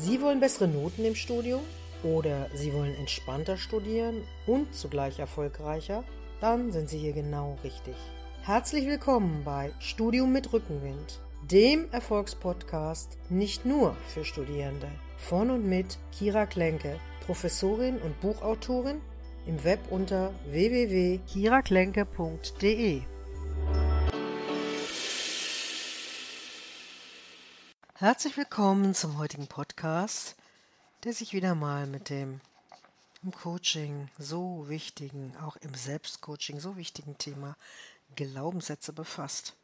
Sie wollen bessere Noten im Studium oder Sie wollen entspannter studieren und zugleich erfolgreicher? Dann sind Sie hier genau richtig. Herzlich willkommen bei Studium mit Rückenwind, dem Erfolgspodcast nicht nur für Studierende. Von und mit Kira Klenke, Professorin und Buchautorin, im Web unter www.kiraklenke.de. Herzlich willkommen zum heutigen Podcast, der sich wieder mal mit dem im Coaching so wichtigen, auch im Selbstcoaching so wichtigen Thema Glaubenssätze befasst.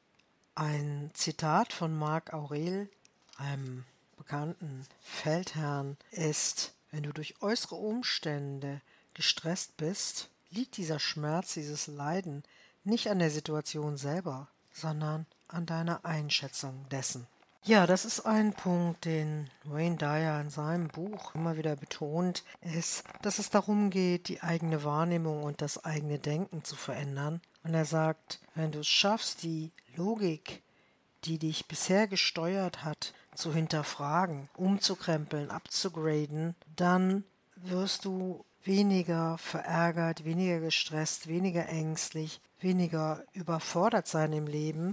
Ein Zitat von Marc Aurel, einem bekannten Feldherrn, ist: Wenn du durch äußere Umstände gestresst bist, liegt dieser Schmerz, dieses Leiden nicht an der Situation selber, sondern an deiner Einschätzung dessen. Ja, das ist ein Punkt, den Wayne Dyer in seinem Buch immer wieder betont, ist, dass es darum geht, die eigene Wahrnehmung und das eigene Denken zu verändern. Und er sagt, wenn du es schaffst, die Logik, die dich bisher gesteuert hat, zu hinterfragen, umzukrempeln, abzugraden, dann wirst du weniger verärgert, weniger gestresst, weniger ängstlich, weniger überfordert sein im Leben.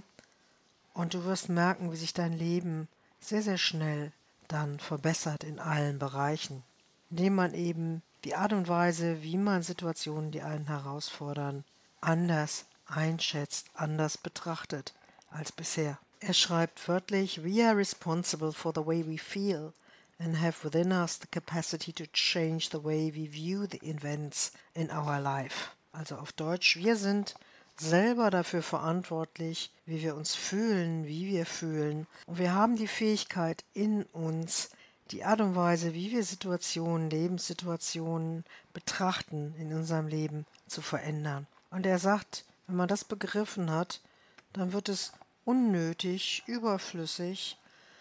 Und du wirst merken, wie sich dein Leben sehr, sehr schnell dann verbessert in allen Bereichen, indem man eben die Art und Weise, wie man Situationen, die einen herausfordern, anders einschätzt, anders betrachtet als bisher. Er schreibt wörtlich: We are responsible for the way we feel and have within us the capacity to change the way we view the events in our life. Also auf Deutsch, wir sind selber dafür verantwortlich, wie wir uns fühlen, wie wir fühlen. Und wir haben die Fähigkeit in uns, die Art und Weise, wie wir Situationen, Lebenssituationen betrachten in unserem Leben, zu verändern. Und er sagt, wenn man das begriffen hat, dann wird es unnötig, überflüssig,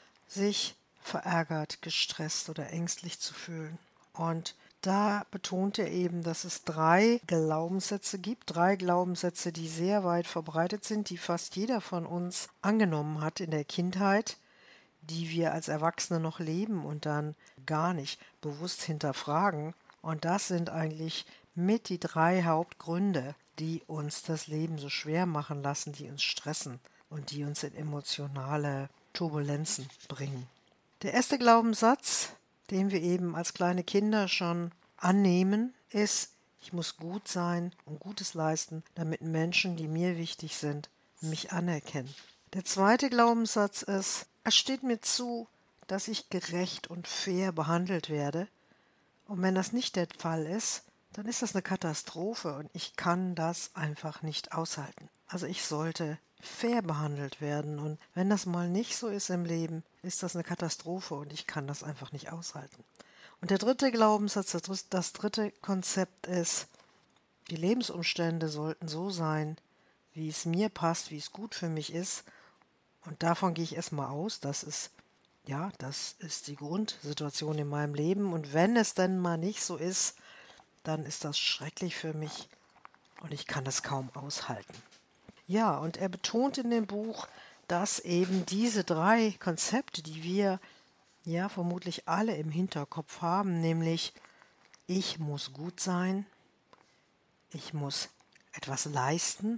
sich verärgert, gestresst oder ängstlich zu fühlen. Und da betont er eben, dass es 3 Glaubenssätze gibt, 3 Glaubenssätze, die sehr weit verbreitet sind, die fast jeder von uns angenommen hat in der Kindheit, die wir als Erwachsene noch leben und dann gar nicht bewusst hinterfragen. Und das sind eigentlich mit die 3 Hauptgründe, die uns das Leben so schwer machen lassen, die uns stressen und die uns in emotionale Turbulenzen bringen. Der erste Glaubenssatz, den wir eben als kleine Kinder schon annehmen, ist: Ich muss gut sein und Gutes leisten, damit Menschen, die mir wichtig sind, mich anerkennen. Der zweite Glaubenssatz ist: Es steht mir zu, dass ich gerecht und fair behandelt werde. Und wenn das nicht der Fall ist, dann ist das eine Katastrophe und ich kann das einfach nicht aushalten. Also ich sollte fair behandelt werden, und wenn das mal nicht so ist im Leben, ist das eine Katastrophe und ich kann das einfach nicht aushalten. Und der dritte Glaubenssatz, das dritte Konzept ist: Die Lebensumstände sollten so sein, wie es mir passt, wie es gut für mich ist, und davon gehe ich erstmal aus, das ist die Grundsituation in meinem Leben, und wenn es dann mal nicht so ist, dann ist das schrecklich für mich und ich kann das kaum aushalten. Ja, und er betont in dem Buch, dass eben diese 3 Konzepte, die wir ja vermutlich alle im Hinterkopf haben, nämlich ich muss gut sein, ich muss etwas leisten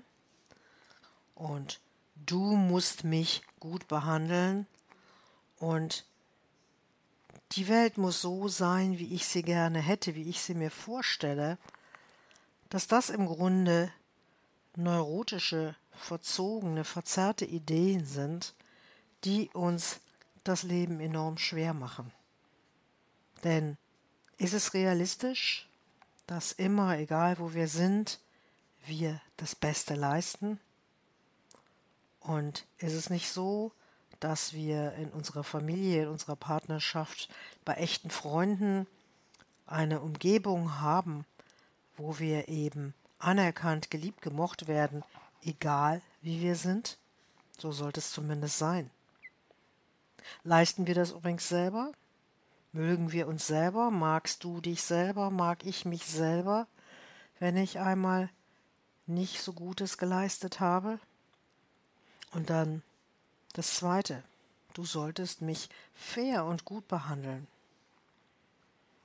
und du musst mich gut behandeln und die Welt muss so sein, wie ich sie gerne hätte, wie ich sie mir vorstelle, dass das im Grunde neurotische, verzogene, verzerrte Ideen sind, die uns das Leben enorm schwer machen. Denn ist es realistisch, dass immer, egal wo wir sind, wir das Beste leisten? Und ist es nicht so, dass wir in unserer Familie, in unserer Partnerschaft, bei echten Freunden eine Umgebung haben, wo wir eben anerkannt, geliebt, gemocht werden, egal wie wir sind? So sollte es zumindest sein. Leisten wir das übrigens selber? Mögen wir uns selber? Magst du dich selber? Mag ich mich selber, wenn ich einmal nicht so Gutes geleistet habe? Und dann das Zweite: Du solltest mich fair und gut behandeln.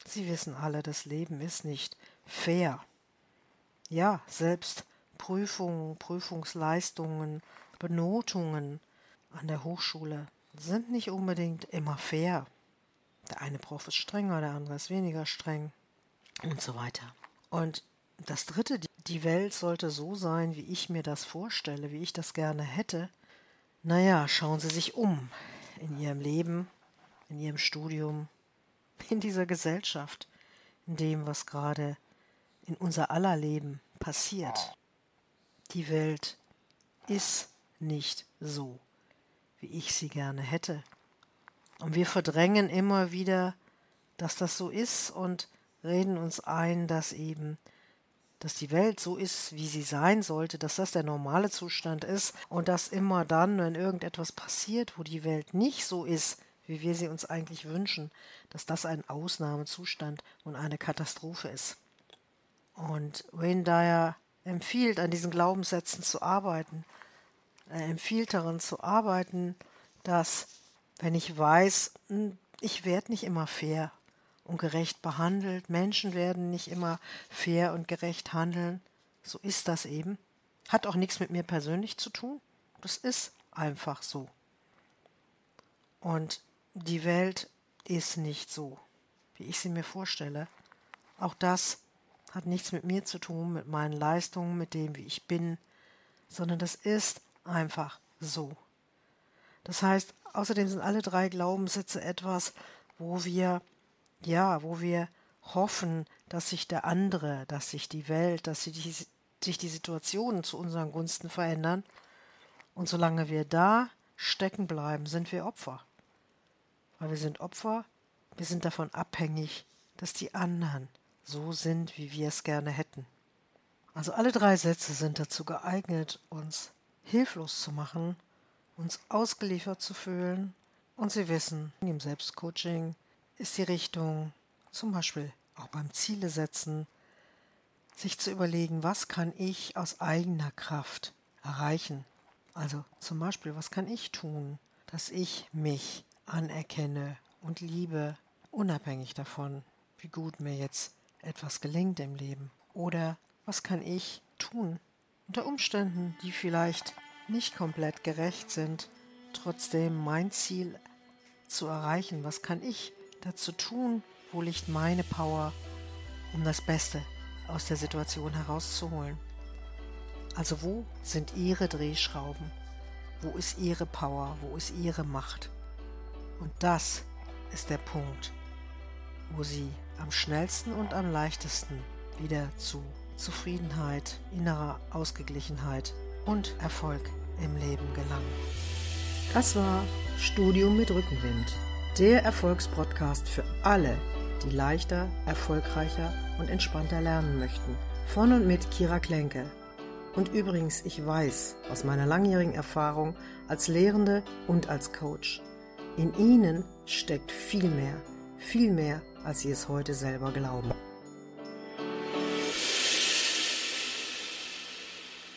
Sie wissen alle, das Leben ist nicht fair. Ja, selbst Prüfungen, Prüfungsleistungen, Benotungen an der Hochschule sind nicht unbedingt immer fair. Der eine Prof ist strenger, der andere ist weniger streng und so weiter. Und das Dritte, die Welt sollte so sein, wie ich mir das vorstelle, wie ich das gerne hätte. Naja, schauen Sie sich um in Ihrem Leben, in Ihrem Studium, in dieser Gesellschaft, in dem, was gerade in unser aller Leben passiert. Die Welt ist nicht so, wie ich sie gerne hätte. Und wir verdrängen immer wieder, dass das so ist und reden uns ein, dass die Welt so ist, wie sie sein sollte, dass das der normale Zustand ist und dass immer dann, wenn irgendetwas passiert, wo die Welt nicht so ist, wie wir sie uns eigentlich wünschen, dass das ein Ausnahmezustand und eine Katastrophe ist. Und Wayne Dyer empfiehlt, an diesen Glaubenssätzen zu arbeiten. Er empfiehlt daran zu arbeiten, dass, wenn ich weiß, ich werde nicht immer fair und gerecht behandelt, Menschen werden nicht immer fair und gerecht handeln, so ist das eben. Hat auch nichts mit mir persönlich zu tun, das ist einfach so. Und die Welt ist nicht so, wie ich sie mir vorstelle. Auch das hat nichts mit mir zu tun, mit meinen Leistungen, mit dem, wie ich bin, sondern das ist einfach so. Das heißt, außerdem sind alle 3 Glaubenssätze etwas, wo wir hoffen, dass sich der andere, dass sich die Welt, dass sich die Situationen zu unseren Gunsten verändern. Und solange wir da stecken bleiben, sind wir Opfer. Weil wir sind Opfer, wir sind davon abhängig, dass die anderen so sind, wie wir es gerne hätten. Also alle 3 Sätze sind dazu geeignet, uns hilflos zu machen, uns ausgeliefert zu fühlen. Und Sie wissen, im Selbstcoaching ist die Richtung, zum Beispiel auch beim Ziele setzen, sich zu überlegen, was kann ich aus eigener Kraft erreichen. Also zum Beispiel, was kann ich tun, dass ich mich anerkenne und liebe, unabhängig davon, wie gut mir jetzt etwas gelingt im Leben. Oder was kann ich tun, unter Umständen, die vielleicht nicht komplett gerecht sind, trotzdem mein Ziel zu erreichen. Was kann ich dazu tun? Wo liegt meine Power, um das Beste aus der Situation herauszuholen? Also wo sind Ihre Drehschrauben? Wo ist Ihre Power? Wo ist Ihre Macht? Und das ist der Punkt, wo Sie am schnellsten und am leichtesten wieder zu Zufriedenheit, innerer Ausgeglichenheit und Erfolg im Leben gelangen. Das war Studium mit Rückenwind, der Erfolgspodcast für alle, die leichter, erfolgreicher und entspannter lernen möchten. Von und mit Kira Klenke. Und übrigens, ich weiß aus meiner langjährigen Erfahrung als Lehrende und als Coach, in Ihnen steckt viel mehr, als Sie es heute selber glauben.